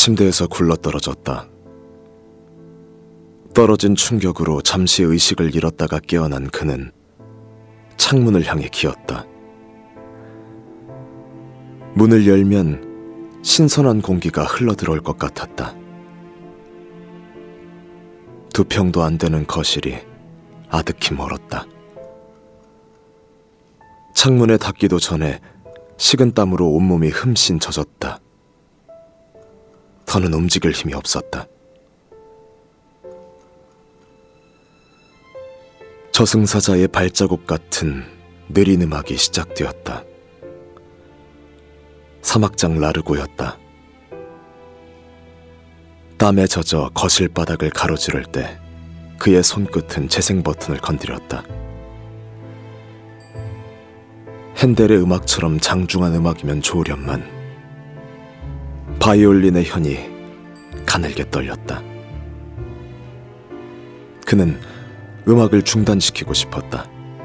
침대에서 굴러떨어졌다. 떨어진 충격으로 잠시 의식을 잃었다가 깨어난 그는 창문을 향해 기었다. 문을 열면 신선한 공기가 흘러들어올 것 같았다. 2평도 안 되는 거실이 아득히 멀었다. 창문에 닿기도 전에 식은땀으로 온몸이 흠씬 젖었다. 더는 움직일 힘이 없었다. 저승사자의 발자국 같은 느린 음악이 시작되었다. 사막장 라르고였다. 땀에 젖어 거실 바닥을 가로지를 때 그의 손끝은 재생 버튼을 건드렸다. 핸델의 음악처럼 장중한 음악이면 좋으련만 바이올린의 현이 가늘게 떨렸다. 그는 음악을 중단시키고 싶었다.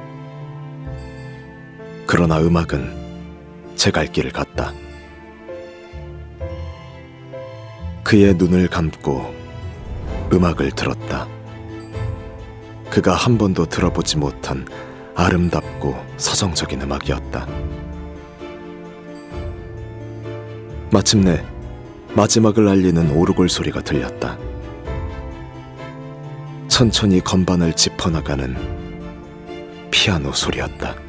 그러나 음악은 제 갈 길을 갔다. 그의 눈을 감고 음악을 들었다. 그가 한 번도 들어보지 못한 아름답고 서정적인 음악이었다. 마침내 마지막을 알리는 오르골 소리가 들렸다. 천천히 건반을 짚어나가는 피아노 소리였다.